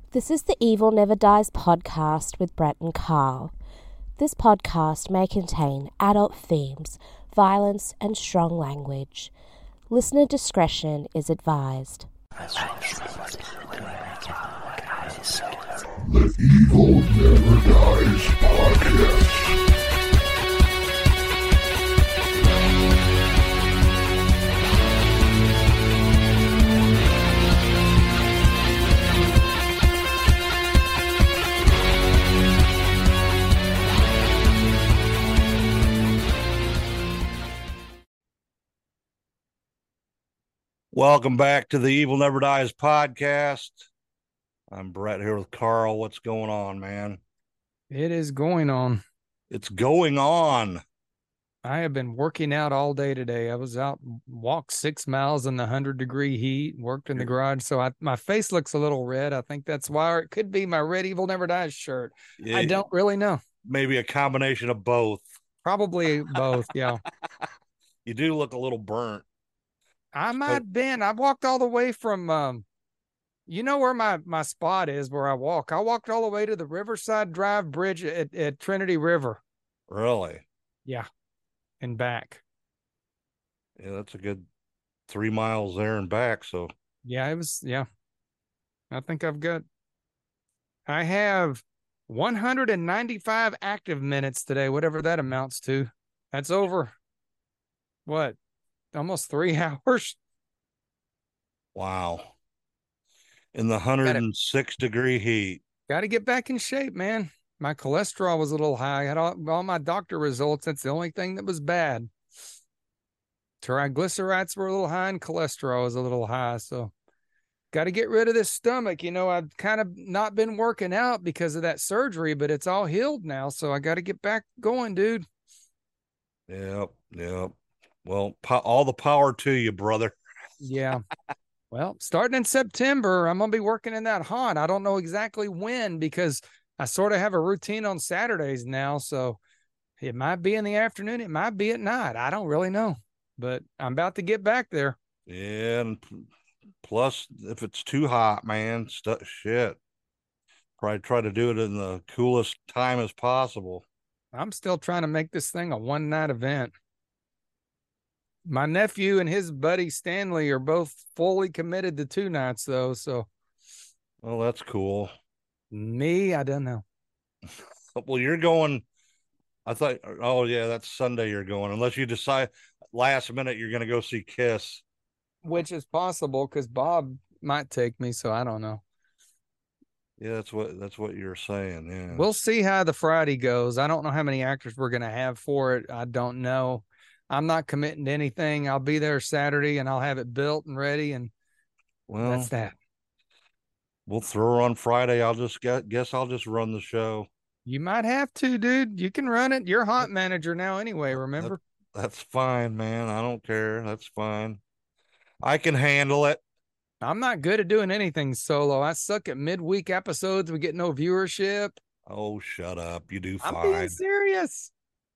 This is the Evil Never Dies podcast with Brett and Carl. This podcast may contain adult themes, violence, and strong language. Listener discretion is advised. The Evil Never Dies podcast. Welcome back to the Evil Never Dies podcast. I'm Brett here with Carl. What's going on, man? It is going on. It's going on. I have been working out all day today. I was out, walked 6 miles in the 100-degree heat, worked in the garage. So my face looks a little red. I think that's why, or it could be my Red Evil Never Dies shirt. I don't really know. Maybe a combination of both. Probably both, yeah. You do look a little burnt. I might have been. I walked all the way from, you know where my spot is where I walk. I walked all the way to the Riverside Drive Bridge at Trinity River. Really? Yeah. And back. Yeah, that's a good 3 miles there and back. So yeah, I think I have 195 active minutes today, whatever that amounts to. That's over what? Almost 3 hours. Wow. In the 106-degree heat. Got to get back in shape, man. My cholesterol was a little high. I had all my doctor results. That's the only thing that was bad. Triglycerides were a little high and cholesterol was a little high. So got to get rid of this stomach. You know, I've kind of not been working out because of that surgery, but it's all healed now. So I got to get back going, dude. Yep. Well, all the power to you, brother. Yeah. Well, starting in September, I'm going to be working in that haunt. I don't know exactly when because I sort of have a routine on Saturdays now. So it might be in the afternoon. It might be at night. I don't really know, but I'm about to get back there. Yeah. And plus, if it's too hot, man, shit. Probably try to do it in the coolest time as possible. I'm still trying to make this thing a one-night event. My nephew and his buddy Stanley are both fully committed to 2 nights, though. So, well, that's cool. Me, I don't know. Well, you're going. I thought, oh yeah, that's Sunday. You're going, unless you decide last minute you're going to go see Kiss, which is possible because Bob might take me. So I don't know. Yeah, that's what you're saying. Yeah, we'll see how the Friday goes. I don't know how many actors we're going to have for it. I don't know. I'm not committing to anything. I'll be there Saturday and I'll have it built and ready. And that's that. We'll throw her on Friday. I'll just guess I'll just run the show. You might have to, dude. You can run it. You're haunt manager now anyway, remember? That's fine, man. I don't care. That's fine. I can handle it. I'm not good at doing anything solo. I suck at midweek episodes. We get no viewership. Oh, shut up. You do fine. I'm being serious.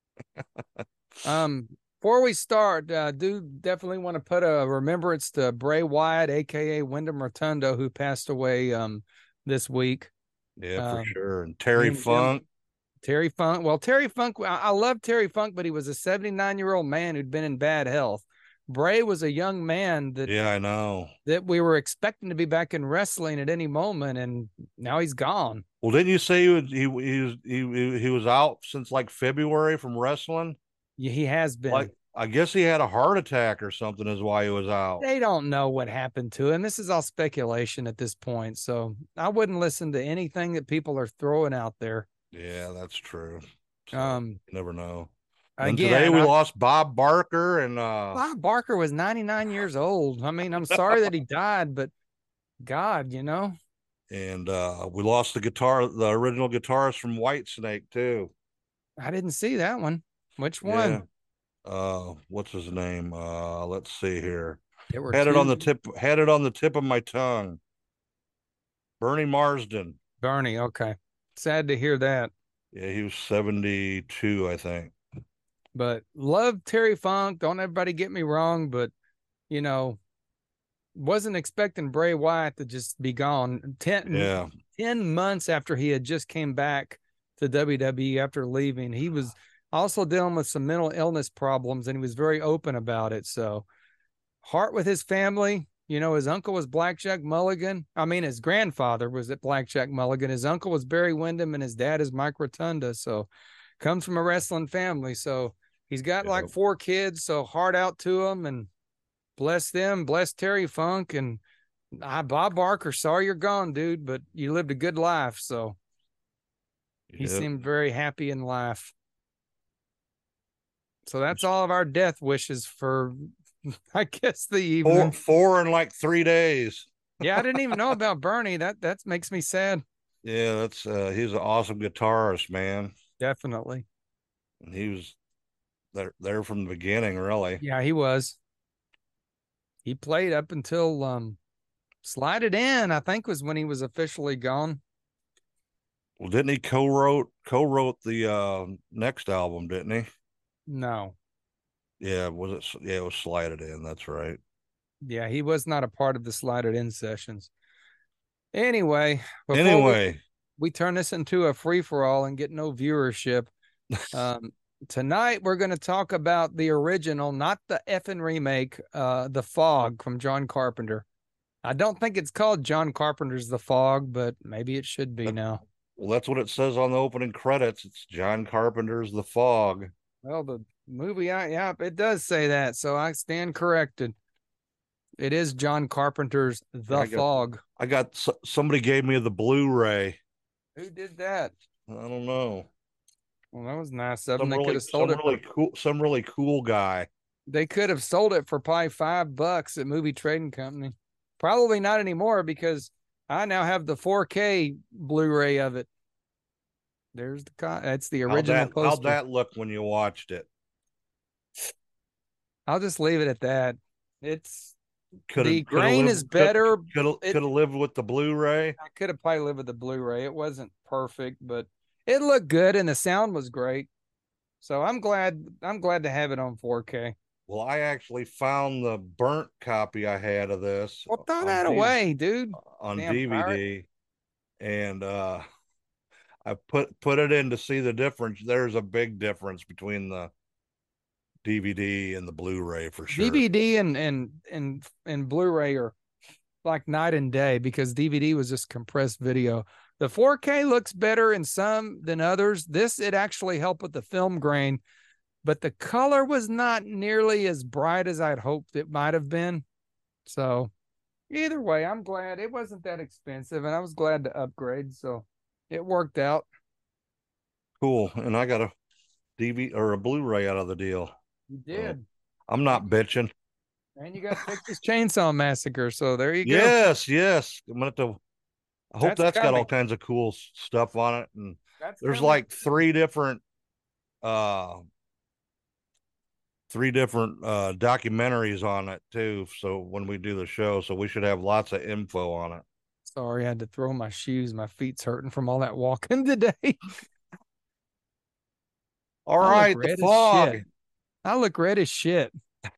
Before we start, do definitely want to put a remembrance to Bray Wyatt, a.k.a. Wyndham Rotundo, who passed away this week. Yeah, for sure. And Terry Funk. Terry Funk. Well, Terry Funk, I love Terry Funk, but he was a 79-year-old man who'd been in bad health. Bray was a young man that I know that we were expecting to be back in wrestling at any moment, and now he's gone. Well, didn't you say he was out since like February from wrestling? Yeah, he has been. Like, I guess he had a heart attack or something is why he was out. They don't know what happened to him. This is all speculation at this point. So I wouldn't listen to anything that people are throwing out there. Yeah, that's true. So, you never know. And again, today we lost Bob Barker, and Bob Barker was 99 years old. I mean, I'm sorry that he died, but God, you know. And we lost the original guitarist from Whitesnake too. I didn't see that one. Which one? What's his name? Let's see here. Had it on the tip of my tongue. Bernie Marsden. Bernie, okay. Sad to hear that. Yeah, he was 72, I think. But love Terry Funk. Don't everybody get me wrong, but you know, wasn't expecting Bray Wyatt to just be gone. 10 months after he had just came back to WWE after leaving. He was also dealing with some mental illness problems, and he was very open about it. So, heart with his family. You know, his uncle was Blackjack Mulligan. I mean, his grandfather was at Blackjack Mulligan. His uncle was Barry Windham, and his dad is Mike Rotunda. So, comes from a wrestling family. So, he's got like 4 kids. So, heart out to him, and bless them. Bless Terry Funk. And Bob Barker, sorry you're gone, dude, but you lived a good life. So, he seemed very happy in life. So, that's all of our death wishes for, I guess, the evening. Four in like 3 days. Yeah, I didn't even know about Bernie. That makes me sad. Yeah, that's he's an awesome guitarist, man. Definitely. And he was there from the beginning, really. Yeah, he was. He played up until Slide It In, I think, was when he was officially gone. Well, didn't he co-wrote the next album, didn't he? No. Yeah, it was Slide It In, that's right. Yeah, he was not a part of the Slide It In sessions. Anyway, we turn this into a free-for-all and get no viewership. Tonight, we're going to talk about the original, not the effing remake, The Fog from John Carpenter. I don't think it's called John Carpenter's The Fog, but maybe it should be now. Well, that's what it says on the opening credits. It's John Carpenter's The Fog. Well, the movie, yeah, it does say that, so I stand corrected. It is John Carpenter's The Fog. Somebody gave me the Blu-ray. Who did that? I don't know. Well, that was nice of them. They could have sold it. Some really cool guy. They could have sold it for probably $5 at Movie Trading Company. Probably not anymore, because I now have the 4K Blu-ray of it. There's that's the original poster. How'd that look when you watched it? I'll just leave it at that. The grain is better. Could have lived with the Blu-ray. I could have probably lived with the Blu-ray. It wasn't perfect, but it looked good and the sound was great. So I'm glad to have it on 4K. Well, I actually found the burnt copy I had of this. Well, throw that away, dude. On DVD. And I put it in to see the difference. There's a big difference between the DVD and the Blu-ray for sure. DVD and Blu-ray are like night and day, because DVD was just compressed video. The 4K looks better in some than others. It actually helped with the film grain, but the color was not nearly as bright as I'd hoped it might have been. So either way, I'm glad it wasn't that expensive, and I was glad to upgrade. So it worked out. Cool. And I got a DVD or a Blu-ray out of the deal. You did. I'm not bitching. And you got Texas Chainsaw Massacre. So there you go. Yes. I hope that's got all kinds of cool stuff on it. And there's like three different documentaries on it too. So when we do the show, so we should have lots of info on it. Sorry, I had to throw my shoes. My feet's hurting from all that walking today. All right, The Fog. I look red as shit.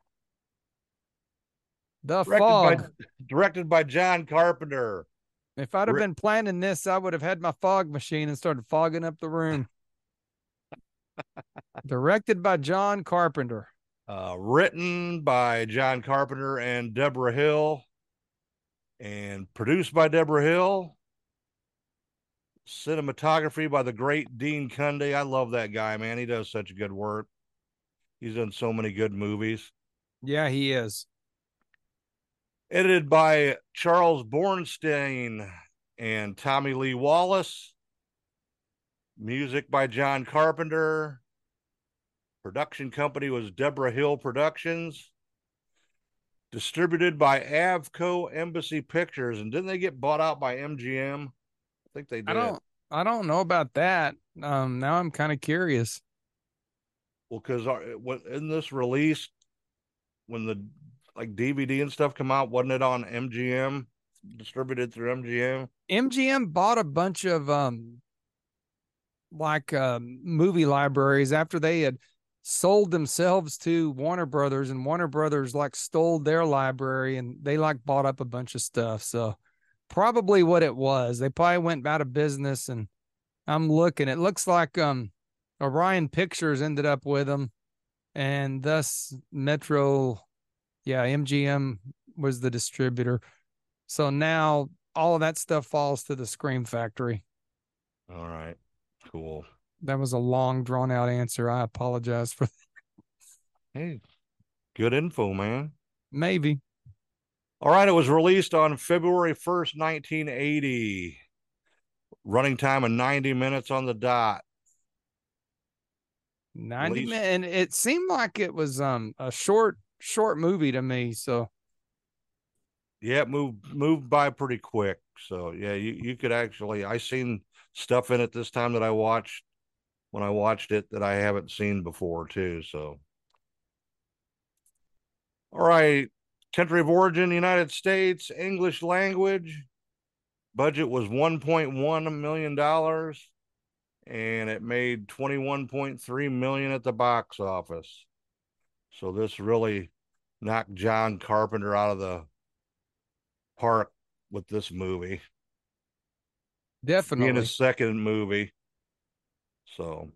The Fog. Directed by John Carpenter. If I'd have been planning this, I would have had my fog machine and started fogging up the room. Directed by John Carpenter. Written by John Carpenter and Deborah Hill. And produced by Deborah Hill. Cinematography by the great Dean Cundy. I love that guy, man. He does such good work. He's done so many good movies. Yeah, he is. Edited by Charles Bornstein and Tommy Lee Wallace. Music by John Carpenter. Production company was Deborah Hill Productions. Distributed by Avco Embassy Pictures. And didn't they get bought out by MGM? I think they did. I don't know about that. Now I'm kind of curious. Well, because in this release, when the DVD and stuff come out, wasn't it on MGM? Distributed through MGM? MGM bought a bunch of movie libraries after they had sold themselves to Warner Brothers, and Warner Brothers like stole their library, and they like bought up a bunch of stuff. So probably what it was. They probably went out of business, and I'm looking. It looks like Orion Pictures ended up with them, and thus Metro, MGM was the distributor. So now all of that stuff falls to the Scream Factory. All right. Cool. That was a long, drawn out answer. I apologize for that. Hey, good info, man. Maybe. All right. It was released on February 1st, 1980. Running time of 90 minutes on the dot. 90 minutes. And it seemed like it was a short movie to me. So yeah, it moved by pretty quick. So yeah, you could actually, I seen stuff in it this time that I watched when I watched it that I haven't seen before too. So all right, country of origin, United States, English language. Budget was $1.1 million, and it made $21.3 million at the box office. So this really knocked John Carpenter out of the park with this movie. definitely. Being his second movie. So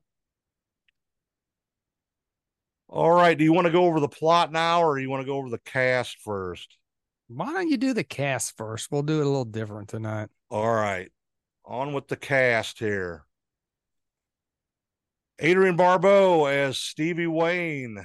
all right, do you want to go over the plot now, or do you want to go over the cast first? Why don't you do the cast first? We'll do it a little different tonight. All right, on with the cast here. Adrian Barbeau as Stevie Wayne.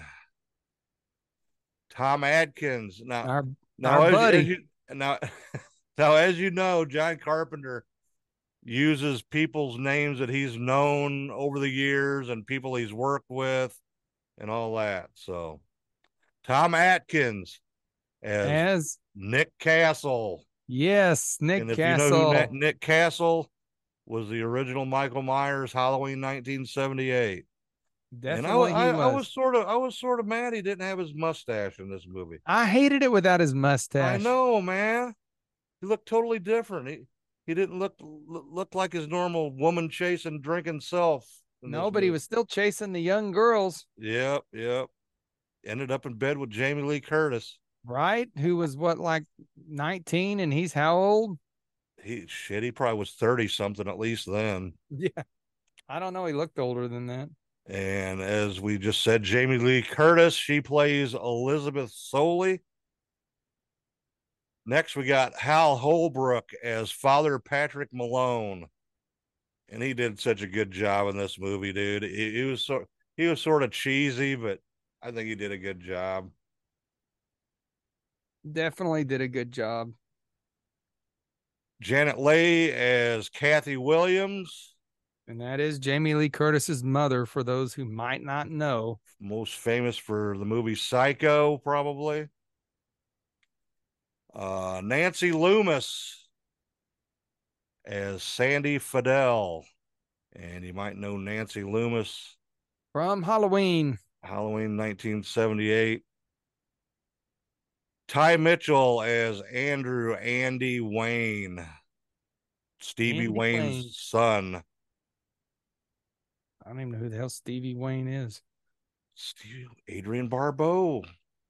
Tom Atkins. Our buddy. Now, as you know, John Carpenter uses people's names that he's known over the years and people he's worked with and all that. So, Tom Atkins as Nick Castle. Yes, Nick and if Castle. you know who Nick Castle was, the original Michael Myers, Halloween 1978. Definitely, and I was sort of mad he didn't have his mustache in this movie. I hated it without his mustache. I know, man. He looked totally different. He didn't look like his normal woman chasing, drinking self. No, but he was still chasing the young girls. Yep. Ended up in bed with Jamie Lee Curtis. Right? Who was what, like 19, and he's how old? He probably was 30 something at least then. Yeah. I don't know. He looked older than that. And as we just said, Jamie Lee Curtis, she plays Elizabeth Soley. Next, we got Hal Holbrook as Father Patrick Malone. And he did such a good job in this movie, dude. He was sort of cheesy, but I think he did a good job. Definitely did a good job. Janet Leigh as Kathy Williams. And that is Jamie Lee Curtis's mother, for those who might not know. Most famous for the movie Psycho, probably. Nancy Loomis as Sandy Fidel. And you might know Nancy Loomis from Halloween 1978. Ty Mitchell as Andrew Andy Wayne, Stevie Wayne's son. I don't even know who the hell Stevie Wayne is. Adrian Barbeau.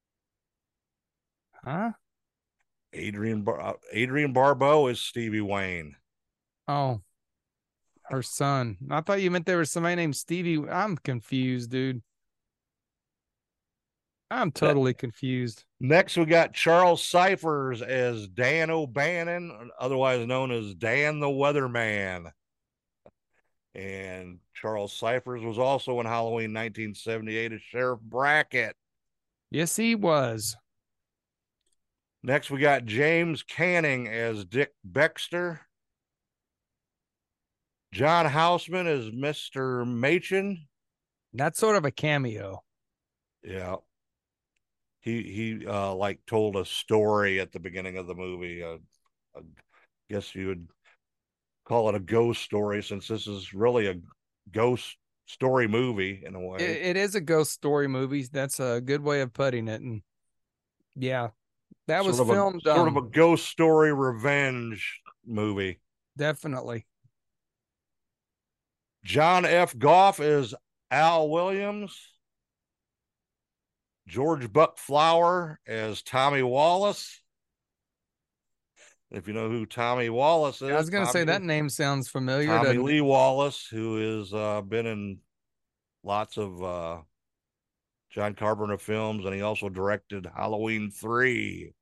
Huh? Adrian Barbeau is Stevie Wayne. Oh, her son. I thought you meant there was somebody named Stevie. I'm confused, dude. I'm totally confused. Next, we got Charles Cyphers as Dan O'Bannon, otherwise known as Dan the Weatherman. And Charles Cyphers was also in Halloween 1978 as Sheriff Brackett. Yes, he was. Next, we got James Canning as Dick Baxter. John Houseman as Mr. Machen. That's sort of a cameo. Yeah. He like told a story at the beginning of the movie. I guess you would call it a ghost story, since this is really a ghost story movie in a way. It is a ghost story movie. That's a good way of putting it. And yeah, that was filmed. Sort of a ghost story revenge movie. Definitely. John F. Goff is Al Williams. George Buck Flower as Tommy Wallace. If you know who Tommy Wallace I is, was going to say that name sounds familiar, Tommy doesn't it? Lee Wallace, who is been in lots of John Carpenter films, and he also directed Halloween 3.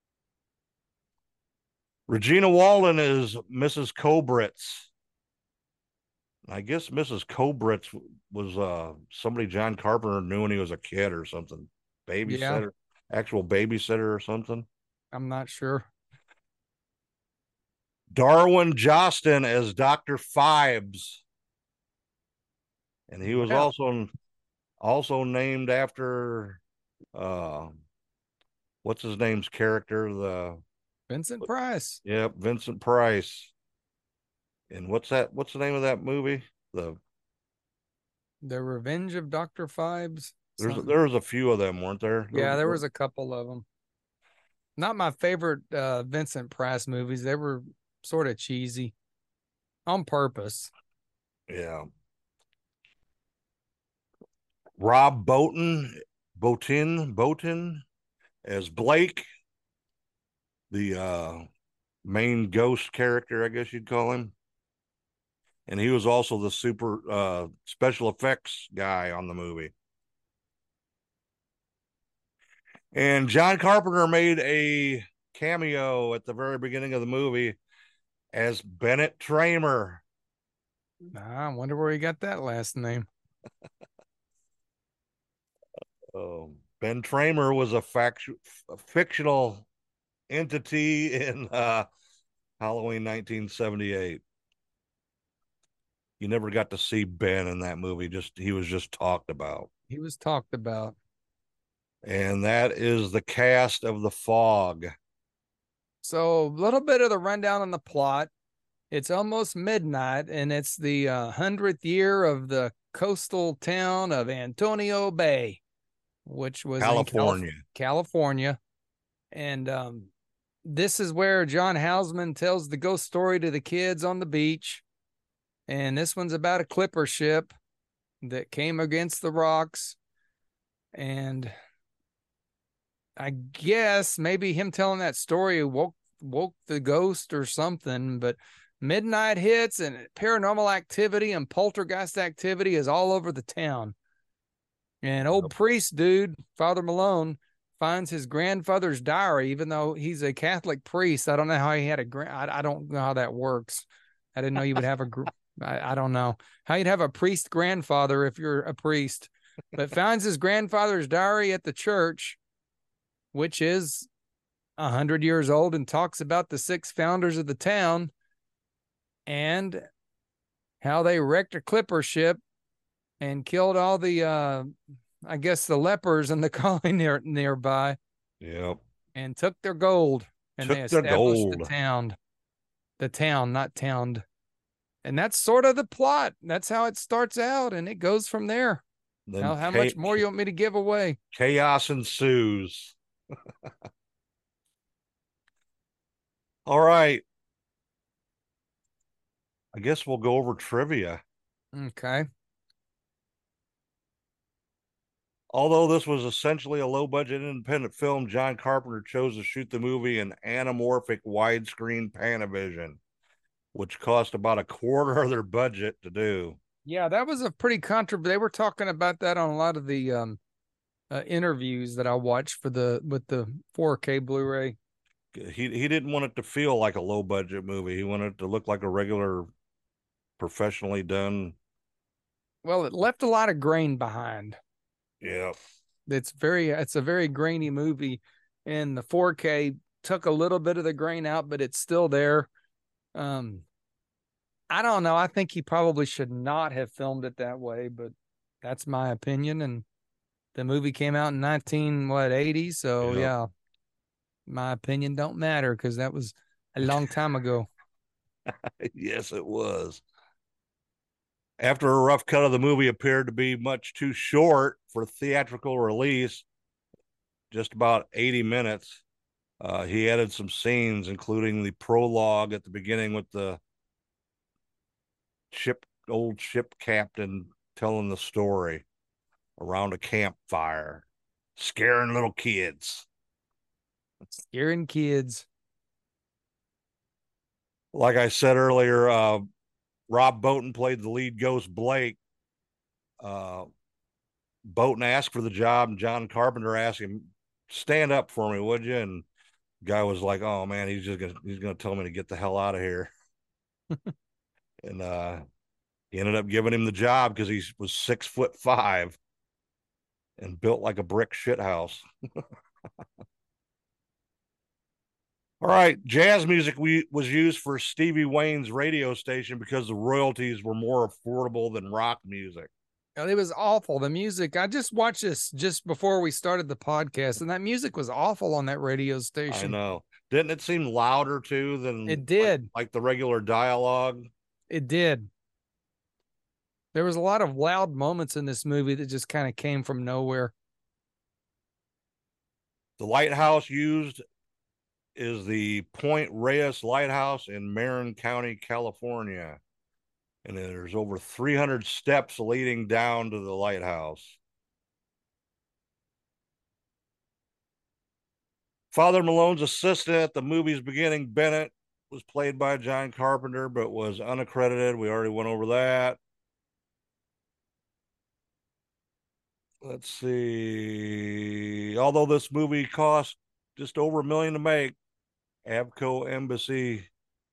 Regina Walden is Mrs. Cobritz. I guess Mrs. Cobritz was somebody John Carpenter knew when he was a kid or something. Yeah, Babysitter, actual babysitter or something. I'm not sure. Darwin Jostin as Dr. Phibes. And he was Well, also named after uh what's his name's character? Vincent Price. Vincent Price. And what's the name of that movie? The Revenge of Dr. Phibes. There was a few of them, weren't there? Yeah, there was a couple of them. Not my favorite Vincent Price movies. They were sort of cheesy on purpose. Yeah. Rob Bottin as Blake, the main ghost character, I guess you'd call him. And he was also the super special effects guy on the movie. And John Carpenter made a cameo at the very beginning of the movie as Bennett Tramer. I wonder where he got that last name. Ben Tramer was a fictional entity in Halloween 1978. You never got to see Ben in that movie. He was just talked about. He was talked about. And that is the cast of The Fog. So a little bit of the rundown on the plot. It's almost midnight, and it's the 100th year of the coastal town of Antonio Bay, which was California. in California. And this is where John Houseman tells the ghost story to the kids on the beach. And this one's about a clipper ship that came against the rocks. And I guess maybe him telling that story woke the ghost or something, but midnight hits and paranormal activity and poltergeist activity is all over the town. And old priest dude, Father Malone, finds his grandfather's diary, even though he's a Catholic priest. I don't know how he had I don't know how that works. I didn't know you would have I don't know how you'd have a priest grandfather if you're a priest, but finds his grandfather's diary at the church, which is 100 years old, and talks about the 6 founders of the town and how they wrecked a clipper ship and killed all the, I guess, the lepers in the colony nearby. Yep. And took their gold. And they established the town, not towned. And that's sort of the plot. That's how it starts out, and it goes from there. How much more you want me to give away? Chaos ensues. All right. I guess we'll go over trivia. Okay. Although this was essentially a low-budget independent film, John Carpenter chose to shoot the movie in anamorphic widescreen Panavision, which cost about a quarter of their budget to do. Yeah, that was a pretty they were talking about that on a lot of the interviews that I watched with the 4K Blu-ray. He didn't want it to feel like a low-budget movie. He wanted it to look like a regular, professionally done. Well, it left a lot of grain behind. Yeah. It's a very grainy movie, and the 4K took a little bit of the grain out, but it's still there. I don't know. I think he probably should not have filmed it that way, but that's my opinion. And the movie came out in 1980, so yeah, my opinion don't matter because that was a long time ago. Yes, it was. After a rough cut of the movie appeared to be much too short for theatrical release, just about 80 minutes, he added some scenes, including the prologue at the beginning with the old ship captain telling the story around a campfire. scaring little kids. Scaring kids. Like I said earlier, Rob Bottin played the lead ghost Blake. Bottin asked for the job, and John Carpenter asked him, "Stand up for me, would you?" And the guy was like, "Oh man, he's gonna tell me to get the hell out of here." And he ended up giving him the job because he was 6'5" and built like a brick shithouse. All right, jazz music was used for Stevie Wayne's radio station because the royalties were more affordable than rock music. It was awful. The music, I just watched this just before we started the podcast, and that music was awful on that radio station. I know. Didn't it seem louder too than it did? Like the regular dialogue? It did. There was a lot of loud moments in this movie that just kind of came from nowhere. The lighthouse used is the Point Reyes Lighthouse in Marin County, California. And there's over 300 steps leading down to the lighthouse. Father Malone's assistant at the movie's beginning, Bennett, was played by John Carpenter, but was unaccredited. We already went over that. Let's see. Although this movie cost just over $1 million to make, Avco Embassy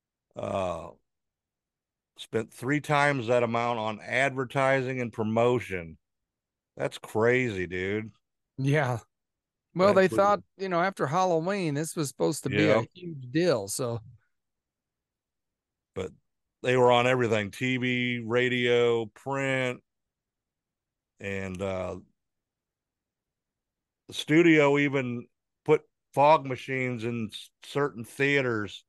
spent 3 times that amount on advertising and promotion. That's crazy, dude. Yeah. Well, they thought, after Halloween, this was supposed to be a huge deal. So, but they were on everything: TV, radio, print, and the studio even put fog machines in certain theaters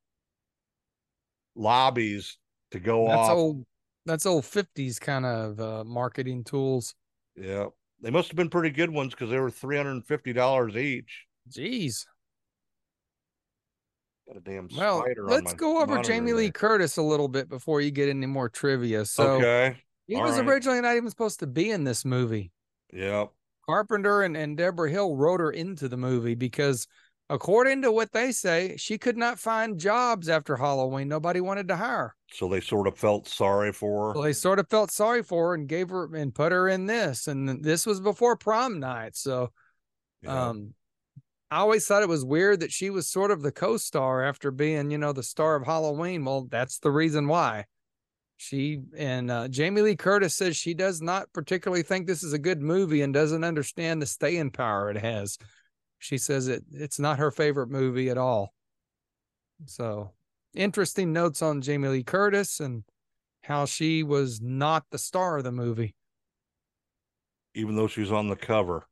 lobbies to go off. That's old 50s kind of marketing tools. Yeah. They must have been pretty good ones because they were $350 each. Jeez. Got a damn spider. Let's go over Jamie Lee Curtis a little bit before you get any more trivia. So he was originally not even supposed to be in this movie. Yep. Carpenter and Deborah Hill wrote her into the movie because, according to what they say, she could not find jobs after Halloween. Nobody wanted to hire her. So they sort of felt sorry for her. Well, they sort of felt sorry for her and gave her and put her in this. And this was before prom night. So I always thought it was weird that she was sort of the co-star after being, the star of Halloween. Well, that's the reason why. Jamie Lee Curtis says she does not particularly think this is a good movie and doesn't understand the staying power it has. She says it's not her favorite movie at all. So interesting notes on Jamie Lee Curtis and how she was not the star of the movie. Even though she's on the cover.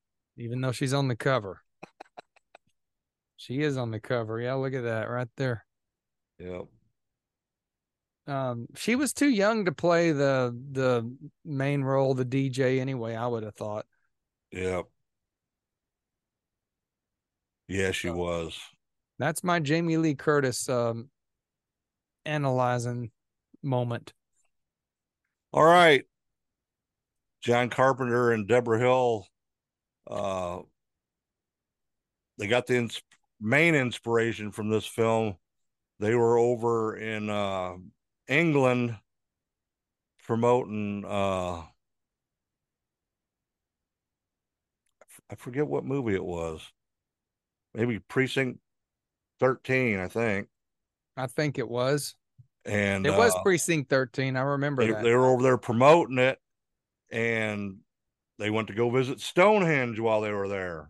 She is on the cover. Yeah, look at that right there. Yep. She was too young to play the main role, the DJ anyway, I would have thought. Yep. Yeah, she was. That's my Jamie Lee Curtis analyzing moment. All right. John Carpenter and Deborah Hill, they got the main inspiration from this film. They were over in England promoting I forget what movie it was. Maybe Precinct 13, I think. I think it was. And it was Precinct 13. I remember that. They were over there promoting it, and they went to go visit Stonehenge while they were there.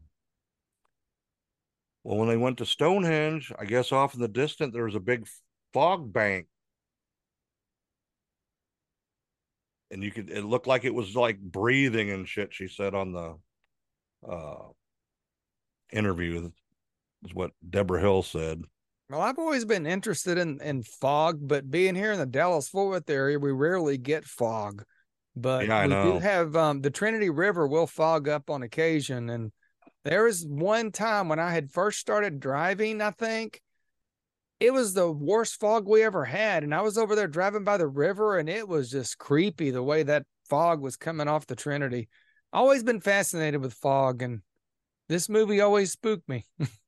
Well, when they went to Stonehenge, I guess off in the distance, there was a big fog bank. And it looked like it was like breathing and shit, she said on the interview, is what Deborah Hill said. Well, I've always been interested in fog, but being here in the Dallas-Fort Worth area, we rarely get fog. But yeah, we do have the Trinity River will fog up on occasion. And there was one time when I had first started driving, I think. It was the worst fog we ever had. And I was over there driving by the river, and it was just creepy the way that fog was coming off the Trinity. Always been fascinated with fog, and This movie always spooked me.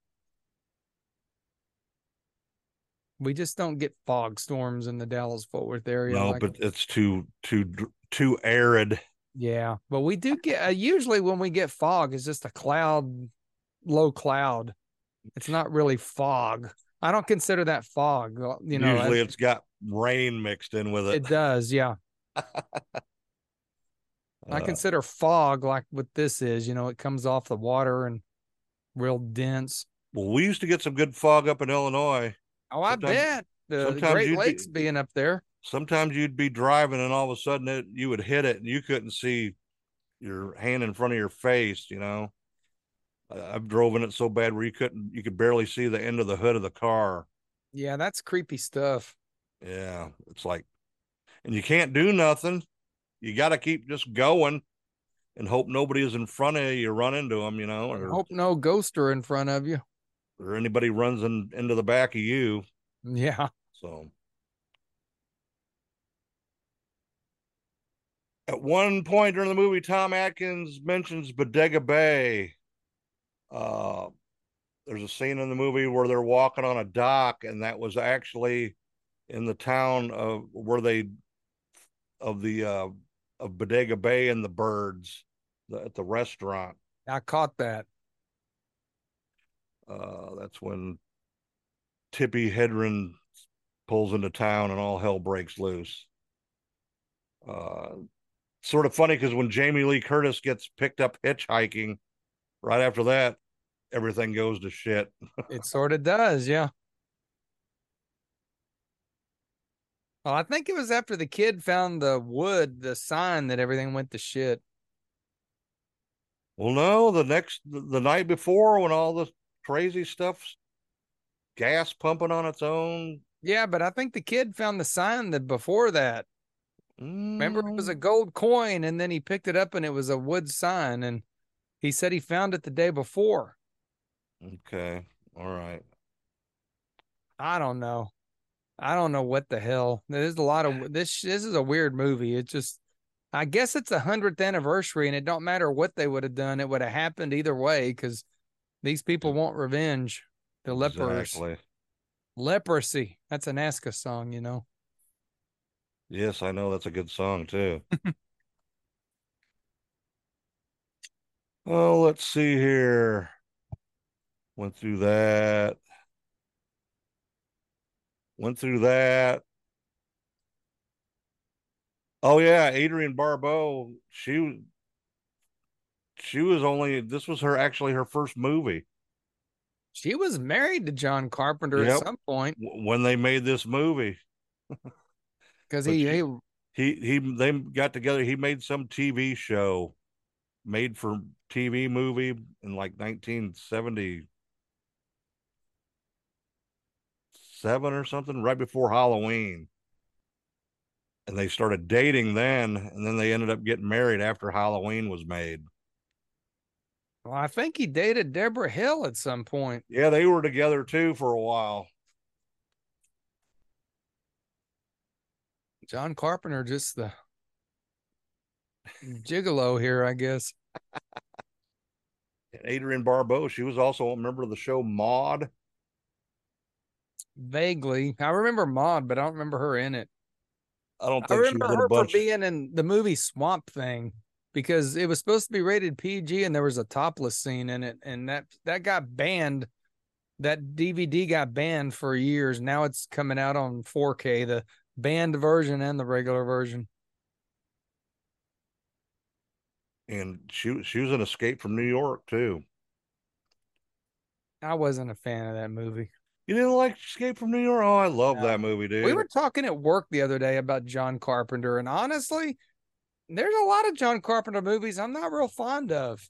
We just don't get fog storms in the Dallas-Fort Worth area. No, like, but it's too arid. yeah, but we do get usually when we get fog, it's just a cloud, low cloud. It's not really fog. I don't consider that fog. Usually it's got rain mixed in with it. It does, yeah. I consider fog like what this is. It comes off the water and real dense. Well, we used to get some good fog up in Illinois. Oh, I bet the sometimes Great Lakes being up there. Sometimes you'd be driving and all of a sudden you would hit it and you couldn't see your hand in front of your face. I've driven it so bad where you could barely see the end of the hood of the car. Yeah, that's creepy stuff. Yeah, it's like, and you can't do nothing. You got to keep just going and hope nobody is in front of you. You run into them, or hope no ghosts are in front of you, or anybody runs into the back of you. Yeah. So at one point during the movie, Tom Atkins mentions Bodega Bay. There's a scene in the movie where they're walking on a dock, and that was actually in the town of Bodega Bay and the Birds at the restaurant. I caught that. That's when Tippi Hedren pulls into town and all hell breaks loose. Sort of funny because when Jamie Lee Curtis gets picked up hitchhiking, right after that, everything goes to shit. It sort of does, yeah. Well, I think it was after the kid found the sign, that everything went to shit. Well, no, the night before, when all the crazy stuff's gas pumping on its own. Yeah, but I think the kid found the sign that before that. Remember, it was a gold coin, and then he picked it up and it was a wood sign, and he said he found it the day before. Okay. All right. I don't know. I don't know what the hell. There's a lot of this is a weird movie. It just, I guess it's 100th anniversary, and it don't matter what they would have done. It would have happened either way because these people want revenge. The lepers. Exactly. Leprosy. That's a Nazca song, Yes, I know that's a good song too. Oh, let's see here. Went through that. Oh yeah, Adrienne Barbeau. She was only, this was her first movie. She was married to John Carpenter at some point when they made this movie. Because they got together. He made some TV show made for TV movie in like 1977 or something, right before Halloween. And they started dating then, and then they ended up getting married after Halloween was made. Well, I think he dated Deborah Hill at some point. Yeah, they were together too for a while. John Carpenter, just the gigolo here, I guess. Adrienne Barbeau, she was also a member of the show Maude. Vaguely. I remember Maude, but I don't remember her in it. I remember her for being in the movie Swamp Thing, because it was supposed to be rated PG and there was a topless scene in it, and that got banned. That DVD got banned for years. Now it's coming out on 4K, the banned version and the regular version. And she was in Escape from New York too. I wasn't a fan of that movie. You didn't like Escape from New York? Oh, I love that movie, dude. We were talking at work the other day about John Carpenter, and honestly, there's a lot of John Carpenter movies I'm not real fond of.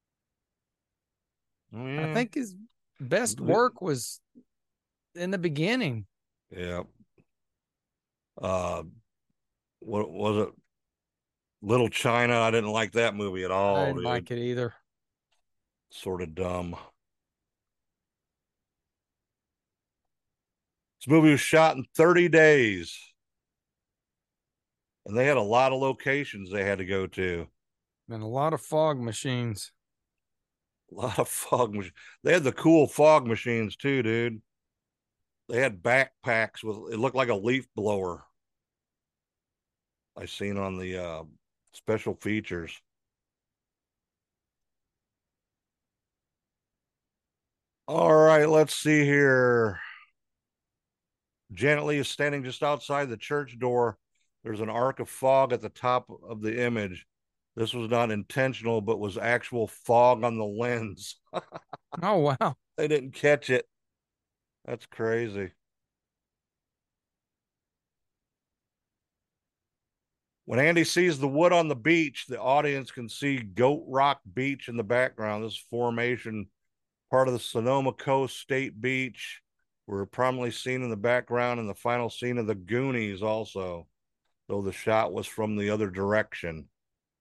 Oh, yeah. I think his best work was in the beginning. Yeah. What was it? Little China. I didn't like that movie at all. I didn't like it either. Sort of dumb. This movie was shot in 30 days. And they had a lot of locations they had to go to. And a lot of fog machines. A lot of they had the cool fog machines too, dude. They had backpacks with it looked like a leaf blower. I seen on the special features. All right, let's see here. Janet Leigh is standing just outside the church door. There's an arc of fog at the top of the image. This was not intentional, but was actual fog on the lens. Oh, wow. They didn't catch it. That's crazy. When Andy sees the wood on the beach, the audience can see Goat Rock Beach in the background. This formation, part of the Sonoma Coast State Beach, were prominently seen in the background in the final scene of The Goonies also, though the shot was from the other direction.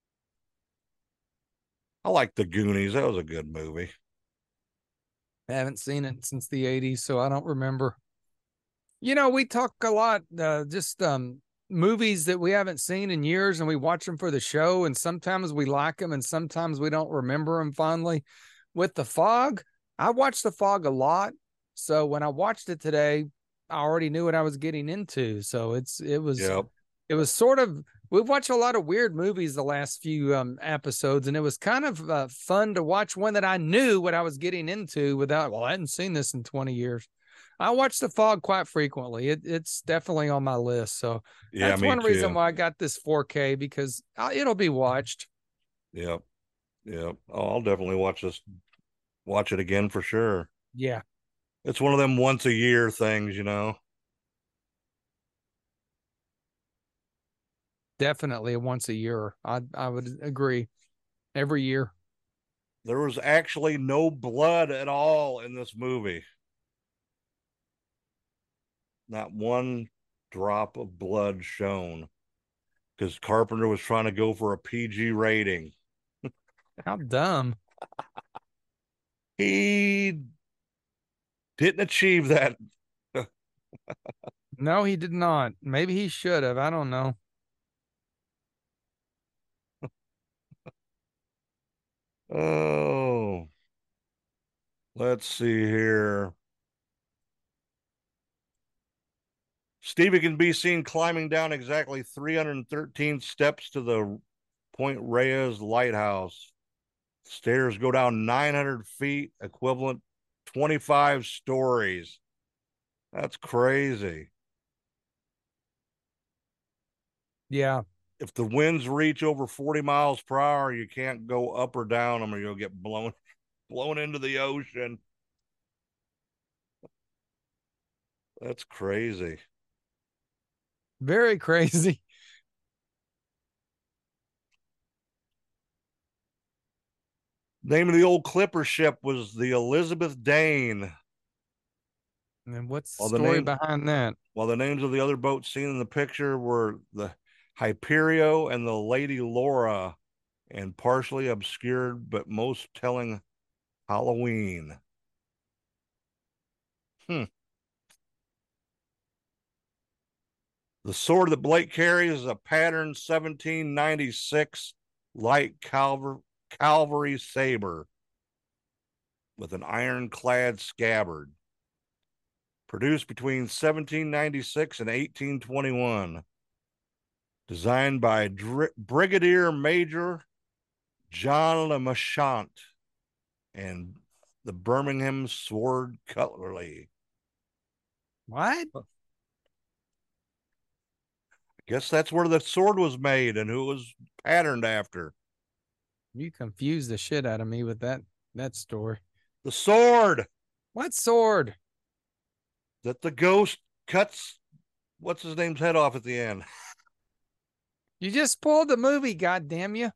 I like The Goonies. That was a good movie. I haven't seen it since the 80s, so I don't remember. You know, we talk a lot, just movies that we haven't seen in years, and we watch them for the show, and sometimes we like them, and sometimes we don't remember them fondly. With The Fog, I watched The Fog a lot, so when I watched it today, I already knew what I was getting into. So it was sort of, we've watched a lot of weird movies the last few episodes, and it was kind of fun to watch one that I knew what I was getting into without, well, I hadn't seen this in 20 years. I watch The Fog quite frequently. It's definitely on my list. So Yeah, that's me one reason too. why I got this 4K, because it'll be watched. Yep. Yep. Oh, I'll definitely watch it again for sure. Yeah, It's one of them once a year things, you know. definitely once a year. I would agree. Every year. There was actually no blood at all in this movie. Not one drop of blood shown because Carpenter was trying to go for a PG rating. How dumb. He didn't achieve that. No, he did not. Maybe he should have. I don't know. Oh, let's see here. Stevie can be seen climbing down exactly 313 steps to the Point Reyes Lighthouse. Stairs go down 900 feet, equivalent 25 stories. That's crazy. Yeah. If the winds reach over 40 miles per hour, you can't go up or down them or you'll get blown into the ocean. That's crazy. Very crazy. Name of the old clipper ship was the Elizabeth Dane. And what's the Well, story behind that? While the names of the other boats seen in the picture were the Hyperio and the Lady Laura, and partially obscured but most telling Halloween. The sword that Blake carries is a pattern 1796 light cavalry saber with an ironclad scabbard. Produced between 1796 and 1821. Designed by Brigadier Major John LeMachant and the Birmingham Sword Cutlery. What? I guess that's where the sword was made and who it was patterned after. You confused the shit out of me with that story. The sword. What sword? That the ghost cuts what's his name's head off at the end. You just spoiled the movie, goddamn you.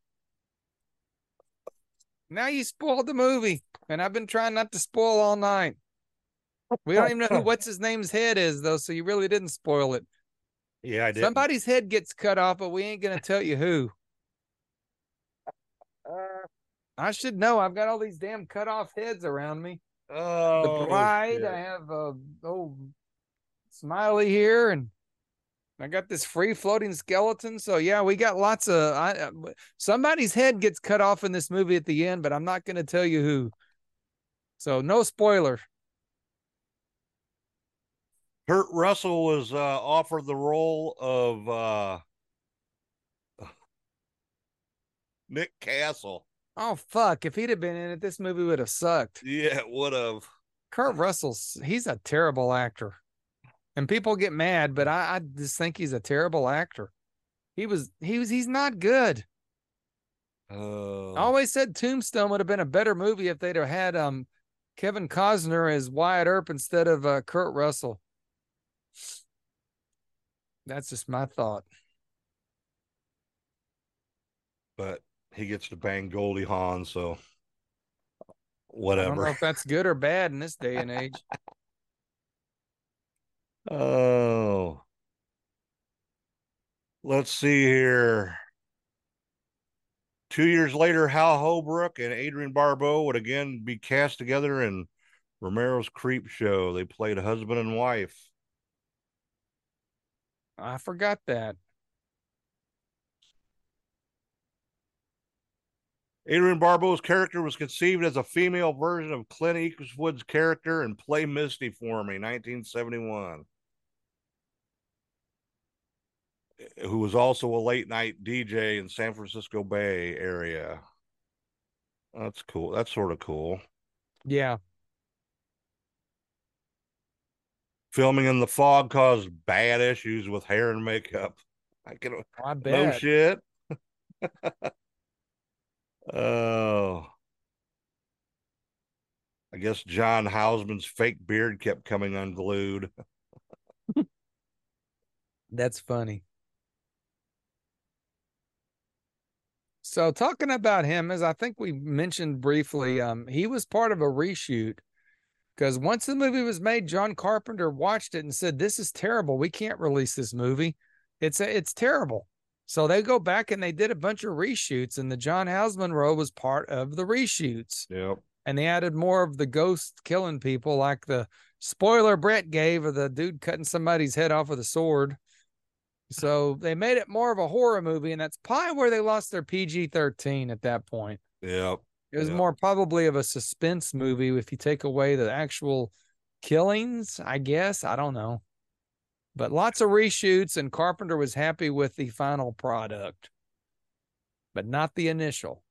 Now you spoiled the movie, and I've been trying not to spoil all night. We don't even know who what's his name's head is, though, so you really didn't spoil it. Yeah, I did. Somebody's head gets cut off, but we ain't gonna tell you who. I should know. I've got all these damn cut off heads around me. Oh, the bride. shit. I have Smiley here, and I got this free floating skeleton. So yeah, we got lots of. Somebody's head gets cut off in this movie at the end, but I'm not going to tell you who. So no spoiler. Kurt Russell was offered the role of Nick Castle. Oh fuck! If he'd have been in it, this movie would have sucked. Yeah, it would have. Kurt Russell's—he's a terrible actor, and people get mad, but I just think he's a terrible actor. He's not good. I always said Tombstone would have been a better movie if they'd have had Kevin Costner as Wyatt Earp instead of Kurt Russell. That's just my thought. But he gets to bang Goldie Hawn, so I don't whatever. know if that's good or bad in this day and age. Oh, let's see here. 2 years later, Hal Holbrook and Adrienne Barbeau would again be cast together in Romero's Creep Show. They played husband and wife. I forgot that. Adrienne Barbeau's character was conceived as a female version of Clint Eastwood's character in Play Misty for Me, 1971. Who was also a late night DJ in San Francisco Bay Area. That's cool. That's sort of cool. Yeah. Filming in the fog caused bad issues with hair and makeup. I bet. No shit. Oh. I guess John Houseman's fake beard kept coming unglued. That's funny. So talking about him, as I think we mentioned briefly, he was part of a reshoot because once the movie was made, John Carpenter watched it and said, "This is terrible. We can't release this movie. It's terrible." So they go back and they did a bunch of reshoots, and the John Houseman role was part of the reshoots. Yep. And they added more of the ghost killing people, like the spoiler Brett gave of the dude cutting somebody's head off with a sword. So they made it more of a horror movie, and that's probably where they lost their PG-13 at that point. Yep. It was more probably of a suspense movie if you take away the actual killings, I guess. I don't know. But lots of reshoots, and Carpenter was happy with the final product, but not the initial.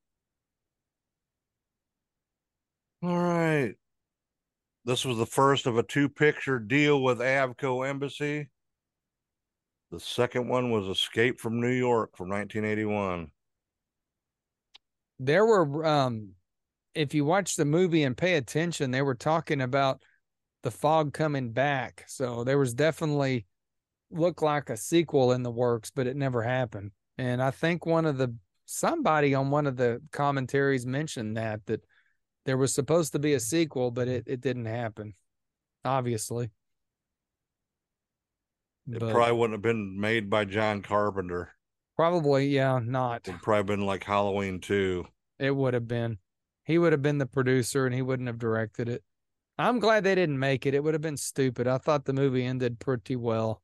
All right. This was the first of a 2-picture deal with Avco Embassy. The second one was Escape from New York from 1981. There were, if you watch the movie and pay attention, they were talking about the fog coming back. So there was definitely looked like a sequel in the works, but it never happened. And I think somebody on one of the commentaries mentioned that there was supposed to be a sequel, but it didn't happen, obviously. It probably wouldn't have been made by John Carpenter. Probably, yeah, not. It'd probably been like Halloween 2. It would have been. He would have been the producer, and he wouldn't have directed it. I'm glad they didn't make it. It would have been stupid. I thought the movie ended pretty well.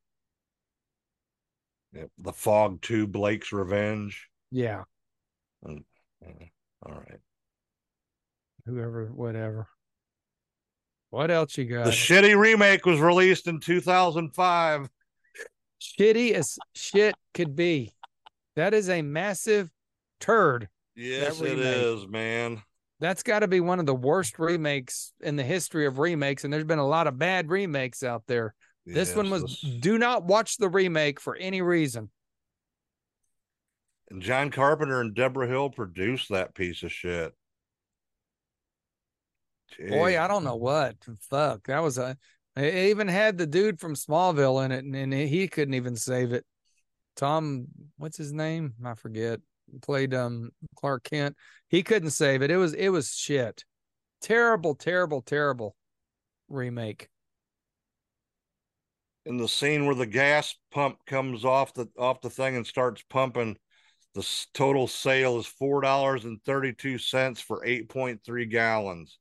Yep. The Fog 2, Blake's Revenge. Yeah. All right. Whatever. What else you got? The shitty remake was released in 2005. Shitty as shit could be. That is a massive turd. Yes, it is, man. That's got to be one of the worst remakes in the history of remakes, and there's been a lot of bad remakes out there. This one was, do not watch the remake for any reason. And John Carpenter and Deborah Hill produced that piece of shit. Jeez. Boy, I don't know what. Fuck. That was it even had the dude from Smallville in it, and he couldn't even save it. Tom, what's his name? I forget. Played Clark Kent. He couldn't save it. It was shit. Terrible, terrible, terrible remake. In the scene where the gas pump comes off the thing and starts pumping, the total sale is $4.32 for 8.3 gallons.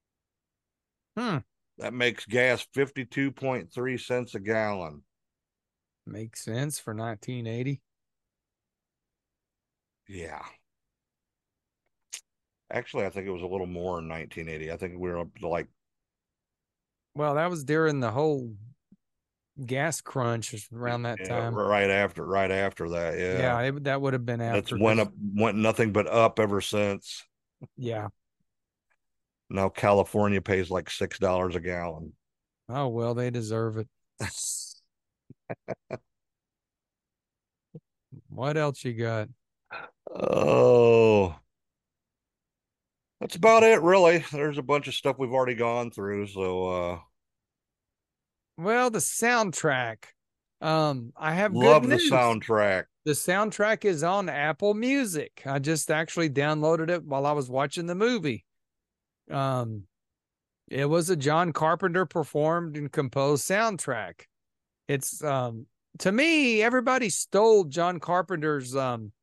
That makes gas 52.3 cents a gallon. Makes sense for 1980. Yeah. Actually, I think it was a little more in 1980. I think we were up to like, Well, that was during the whole gas crunch around that yeah, time. right after that. Yeah. Yeah, that would have been That's after. went nothing but up ever since. Yeah. Now California pays like $6 a gallon. Oh, well, they deserve it. What else you got? Oh, that's about it, really. There's a bunch of stuff we've already gone through. So Well, the soundtrack. I have good love the news. soundtrack. The soundtrack is on Apple Music. I just actually downloaded it while I was watching the movie. Um, it was a John Carpenter performed and composed soundtrack. It's to me, everybody stole John Carpenter's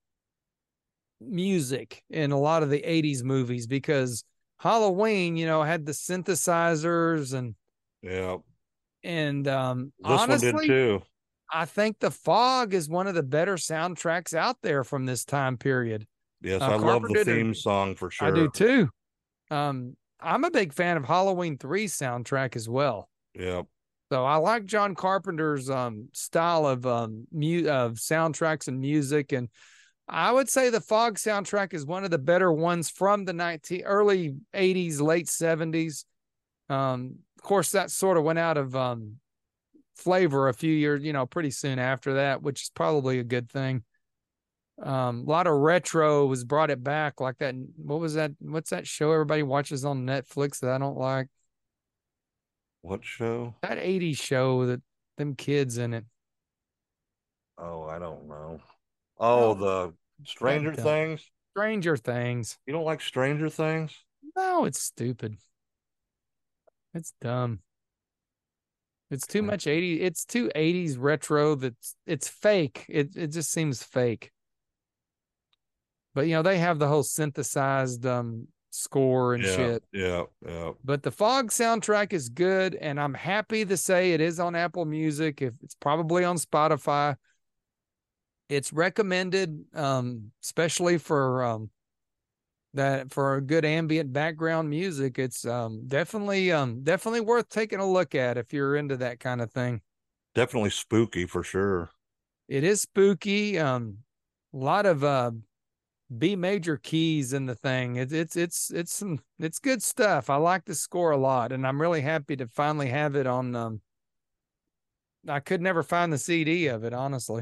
music in a lot of the 80s movies because Halloween, had the synthesizers Yeah. and This one did honestly, too. I think The Fog is one of the better soundtracks out there from this time period. Yes, I love the Carpenter theme song for I do sure. too. I'm a big fan of Halloween 3 soundtrack as well. Yeah. So I like John Carpenter's style of of soundtracks and music, and I would say the Fog soundtrack is one of the better ones from the early 80s, late 70s. Of course, that sort of went out of flavor a few years, pretty soon after that, which is probably a good thing. A lot of retro was brought it back, like that. What was that? What's that show everybody watches on Netflix that I don't like? What show? That 80s show that them kids in it. Oh, I don't know. Oh, the Stranger That dumb. Things. Stranger Things. You don't like Stranger Things? No, it's stupid. It's dumb. It's too much 80s. It's too 80s retro it's fake. It just seems fake. But they have the whole synthesized score and shit. Yeah. But the Fog soundtrack is good, and I'm happy to say it is on Apple Music. If it's probably on Spotify. It's recommended, especially for for a good ambient background music. It's definitely worth taking a look at if you're into that kind of thing. Definitely spooky for sure. It is spooky. A lot of B major keys in the thing. It's good stuff. I like the score a lot, and I'm really happy to finally have it on. I could never find the CD of it, honestly.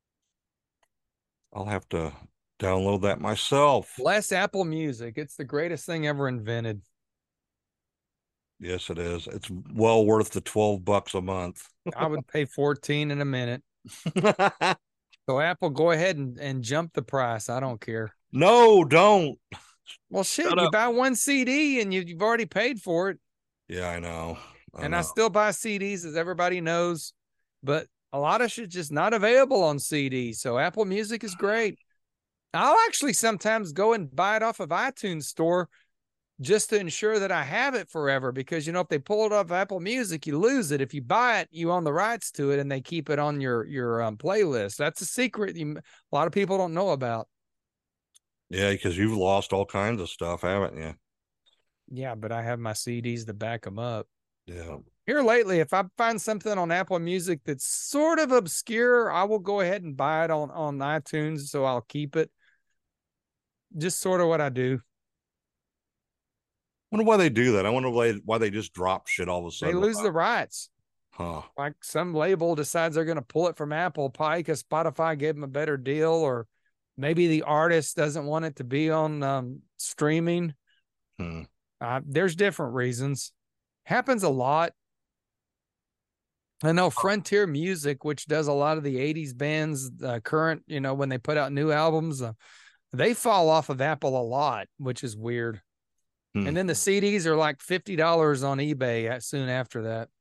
I'll have to download that myself. Bless Apple Music. It's the greatest thing ever invented. Yes, it is. It's well worth the $12 a month. I would pay 14 in a minute. So Apple, go ahead and jump the price. I don't care. No, don't. Well, shit, you buy one CD and you've already paid for it. Yeah, I know. I still buy CDs, as everybody knows, but a lot of shit's just not available on CD. So Apple Music is great. I'll actually sometimes go and buy it off of iTunes Store just to ensure that I have it forever. Because, if they pull it off Apple Music, you lose it. If you buy it, you own the rights to it, and they keep it on your playlist. That's a secret a lot of people don't know about. Yeah, because you've lost all kinds of stuff, haven't you? Yeah, but I have my CDs to back them up. Yeah. Here lately, if I find something on Apple Music that's sort of obscure, I will go ahead and buy it on iTunes, so I'll keep it. Just sort of what I do. I wonder why they do that. I wonder why they just drop shit all of a sudden. They lose the rights. Huh. Like some label decides they're going to pull it from Apple, probably because Spotify gave them a better deal, or maybe the artist doesn't want it to be on streaming. There's different reasons. Happens a lot. I know Frontier Music, which does a lot of the 80s bands, current, when they put out new albums, they fall off of Apple a lot, which is weird. And then the CDs are like $50 on eBay soon after that.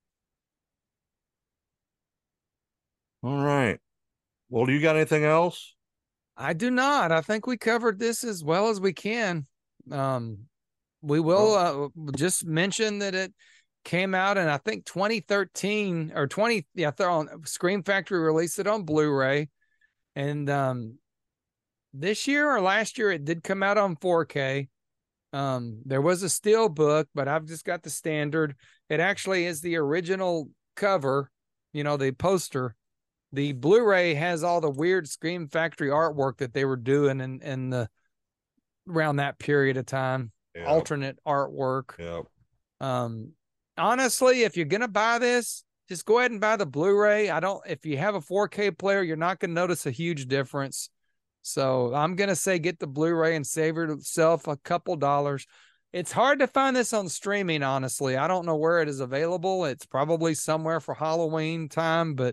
All right. Well, do you got anything else? I do not. I think we covered this as well as we can. We will just mention that it came out in, I think, 2013 or Scream Factory released it on Blu-ray. And this year or last year, it did come out on 4K. There was a steel book, but I've just got the standard. It actually is the original cover, the poster. The Blu-ray has all the weird Scream Factory artwork that they were doing in the around that period of time. Yep. Alternate artwork. Yep. Honestly, if you're gonna buy this, just go ahead and buy the Blu-ray. If you have a 4K player, you're not gonna notice a huge difference. So I'm gonna say get the Blu-ray and save yourself a couple dollars. It's hard to find this on streaming, honestly. I don't know where it is available. It's probably somewhere for Halloween time, but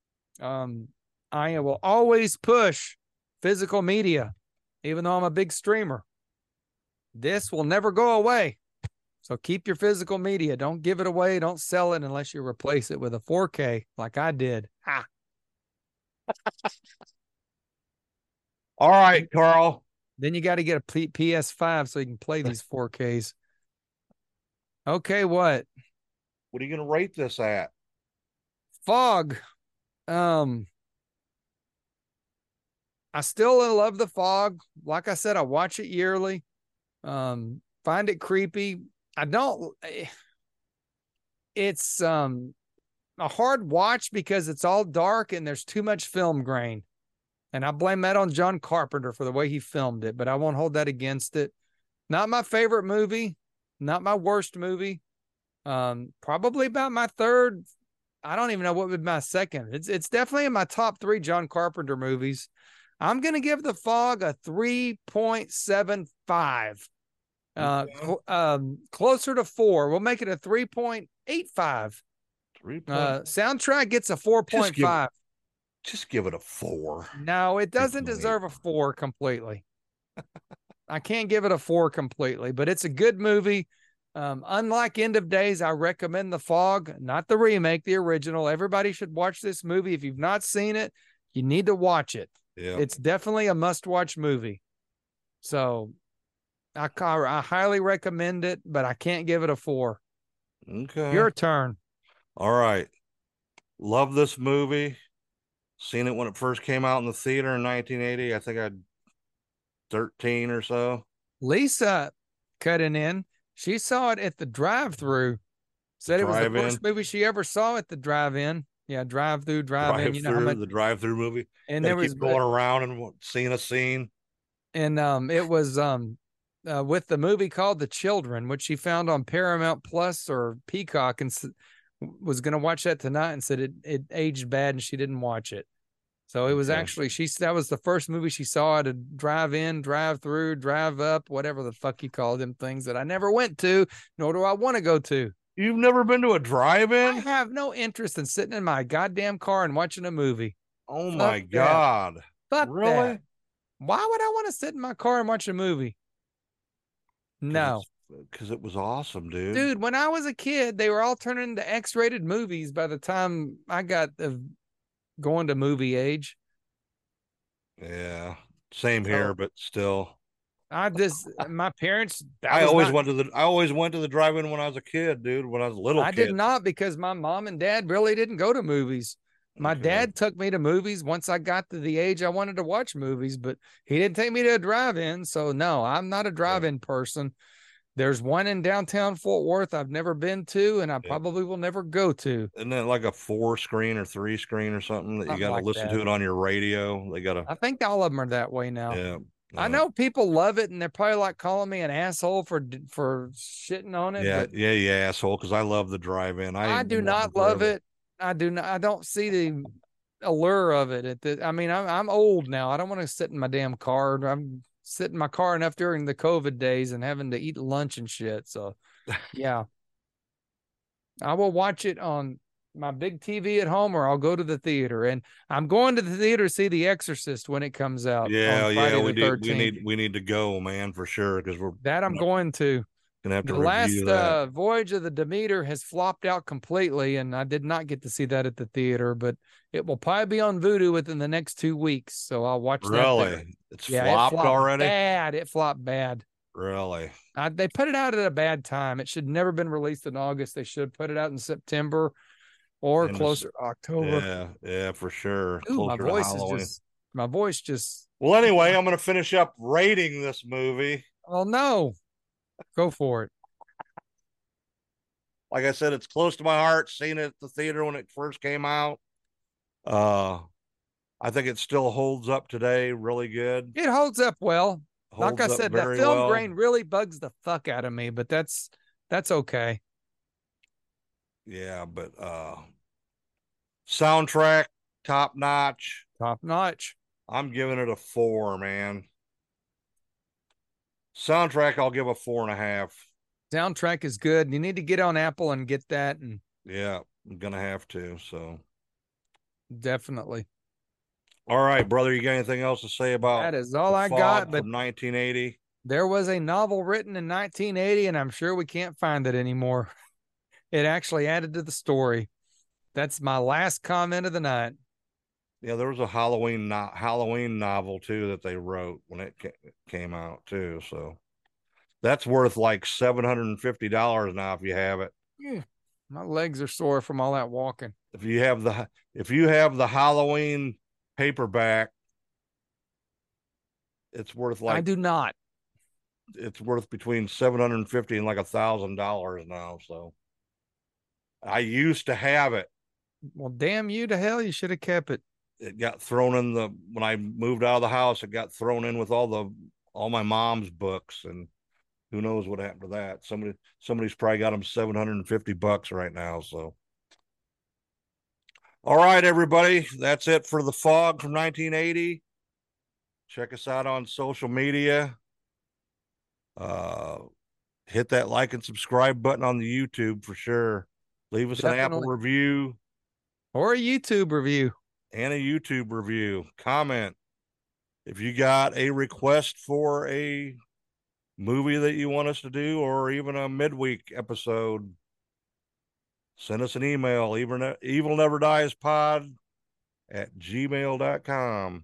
I will always push physical media, even though I'm a big streamer. This will never go away. So keep your physical media. Don't give it away. Don't sell it unless you replace it with a 4K like I did. Ha. All right, Carl. Then you got to get a PS5 so you can play these 4Ks. Okay, what? What are you going to rate this at? Fog. I still love the Fog. Like I said, I watch it yearly. Find it creepy. It's a hard watch because it's all dark and there's too much film grain. And I blame that on John Carpenter for the way he filmed it, but I won't hold that against it. Not my favorite movie, not my worst movie. Probably about my third. I don't even know what would be my second. It's definitely in my top 3 John Carpenter movies. I'm going to give The Fog a 3.75. Closer to 4. We'll make it a 3.85. Soundtrack gets a 4.5. Just give it a 4. No, it doesn't deserve a 4 completely. I can't give it a 4 completely, but it's a good movie. Unlike End of Days, I recommend The Fog, not the remake, the original. Everybody should watch this movie. If you've not seen it, you need to watch it. Yeah. It's definitely a must-watch movie. So I highly recommend it, but I can't give it a 4. Okay. Your turn. All right. Love this movie. Seen it when it first came out in the theater in 1980. I think I'd 13 or so. Lisa cutting in. She saw it at the drive-through. Said it was the first movie she ever saw at the drive-in. Yeah, drive-through, drive-in. You know how much the drive-through movie. And there was going around and seeing a scene. And it was with the movie called The Children, which she found on Paramount Plus or Peacock, and was going to watch that tonight and said it aged bad and she didn't watch it. So it was actually, that was the first movie she saw at a drive-in, drive-through, drive-up, whatever the fuck you call them things that I never went to, nor do I want to go to. You've never been to a drive-in? I have no interest in sitting in my goddamn car and watching a movie. Oh my God. Fuck really? That. Why would I want to sit in my car and watch a movie? No. Because it was awesome, dude. Dude, when I was a kid, they were all turning into X-rated movies by the time I got going to movie age. Yeah. Same here, but still. My parents. I always went to the drive-in when I was a kid, dude. When I was a little kid. I did not, because my mom and dad really didn't go to movies. My dad took me to movies once I got to the age I wanted to watch movies, but he didn't take me to a drive-in. So no, I'm not a drive-in person. There's one in downtown Fort Worth I've never been to, and I probably will never go to. Isn't it like a 4-screen or 3-screen or something that you got to listen to it on your radio? I think all of them are that way now. Yeah. I know people love it, and they're probably like calling me an asshole for shitting on it. Yeah, asshole, because I love the drive-in. I do not love it. I don't see the allure of it. I'm old now. I don't want to sit in my damn car. I'm sitting in my car enough during the COVID days and having to eat lunch and shit. So, yeah. I will watch it on my big TV at home, or I'll go to the theater. And I'm going to the theater to see The Exorcist when it comes out. Yeah, we need to go, man, for sure, because I'm going to. Gonna have to the last Voyage of the Demeter has flopped out completely, and I did not get to see that at the theater, but it will probably be on Vudu within the next 2 weeks, so I'll watch that. Really? It's flopped already? It flopped bad. Really? They put it out at a bad time. It should never been released in August. They should put it out in September or closer to October. Yeah, for sure. Ooh, my voice just. Well, anyway, I'm going to finish up rating this movie. Oh, no. Go for it. Like I said, it's close to my heart. Seen it at the theater when it first came out. I think it still holds up today really good. It holds up well. Holds like I up said, that very film well. grain really bugs the fuck out of me, but that's okay. Yeah, but soundtrack, top notch. Top notch. I'm giving it a 4, man. Soundtrack, I'll give a 4.5. Soundtrack is good. You need to get on Apple and get that. And yeah, I'm gonna have to. So definitely. All right, brother. You got anything else to say about that? Is all I got. But from 1980. There was a novel written in 1980, and I'm sure we can't find it anymore. It actually added to the story. That's my last comment of the night. Yeah, there was a Halloween novel too that they wrote when it came out too. So that's worth like $750 now if you have it. Yeah, my legs are sore from all that walking. If you have the Halloween paperback, it's worth like I do not. It's worth between $750 and like $1,000 now. So I used to have it. Well, damn you to hell! You should have kept it. It got thrown in when I moved out of the house. It got thrown in with all my mom's books, and who knows what happened to that? Somebody's probably got them $750 right now. So, all right, everybody, that's it for The Fog from 1980. Check us out on social media. Hit that like and subscribe button on the YouTube for sure. Leave us an Apple review or a YouTube review. And a YouTube review. Comment if you got a request for a movie that you want us to do, or even a midweek episode. Send us an email, evilneverdieспod@gmail.com.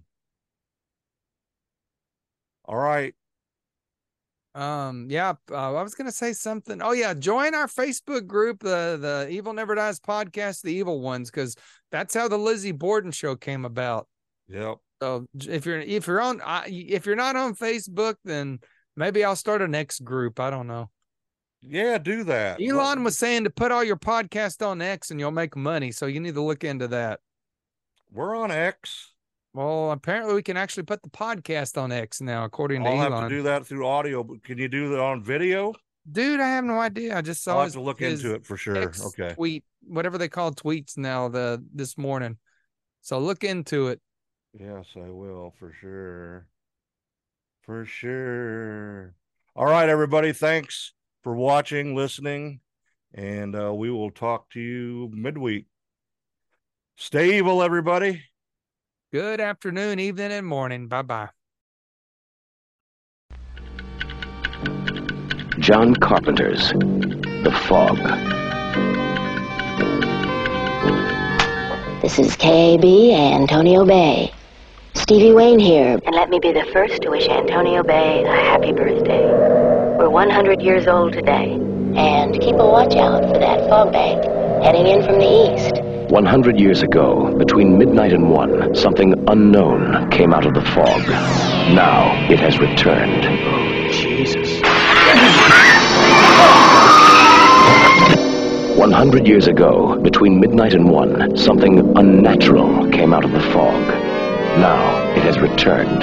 All right. I was gonna say something. Oh yeah, join our Facebook group, the Evil Never Dies podcast, the Evil Ones, because that's how the Lizzie Borden show came about. Yep. So if you're not on Facebook, then maybe I'll start a next group. I don't know. Yeah, do that. Elon was saying to put all your podcasts on X and you'll make money, so you need to look into that. We're on X. Well, apparently we can actually put the podcast on X now, according to Elon. I'll have to do that through audio, but can you do that on video? Dude, I have no idea. I just saw I'll have to look into it for sure. X okay. Tweet, whatever they call tweets now this morning. So look into it. Yes, I will for sure. For sure. All right, everybody. Thanks for watching, listening, and we will talk to you midweek. Stay evil, everybody. Good afternoon, evening, and morning. Bye-bye. John Carpenter's The Fog. This is KB Antonio Bay. Stevie Wayne here, and let me be the first to wish Antonio Bay a happy birthday. We're 100 years old today, and keep a watch out for that fog bank heading in from the east. 100 years ago, between midnight and 1, something unknown came out of the fog. Now it has returned. Oh, Jesus. 100 years ago, between midnight and 1, something unnatural came out of the fog. Now it has returned.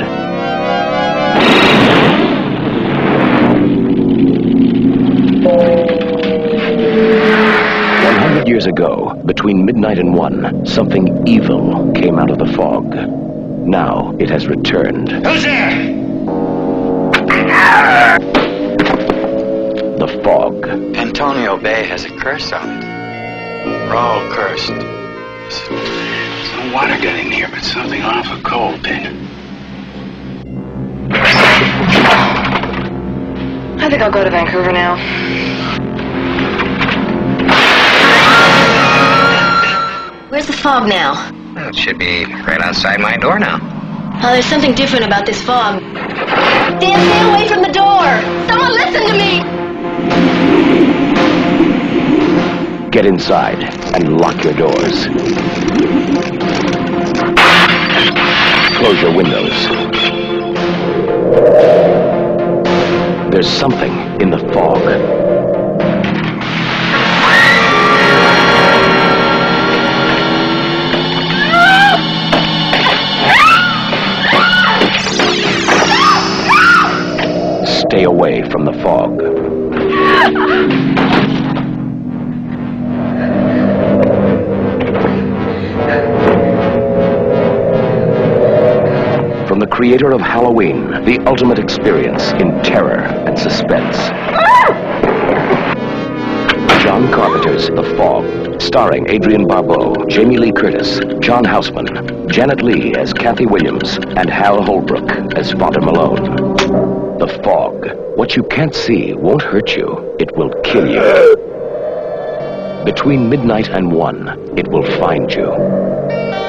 100 years ago, between midnight and 1, something evil came out of the fog. Now it has returned. Who's there? The fog. Antonio Bay has a curse on it. We're all cursed. There's no water getting here, but something awful cold, Pin. I think I'll go to Vancouver now. Where's the fog now? Well, it should be right outside my door now. Oh, there's something different about this fog. Dan, stay away from the door! Someone listen to me! Get inside and lock your doors. Close your windows. There's There's something in the fog. Stay away from the fog. From the creator of Halloween, the ultimate experience in terror and suspense. John Carpenter's The Fog, starring Adrienne Barbeau, Jamie Lee Curtis, John Houseman, Janet Leigh as Kathy Williams, and Hal Holbrook as Father Malone. The Fog. What you can't see won't hurt you. It will kill you. Between midnight and 1, it will find you.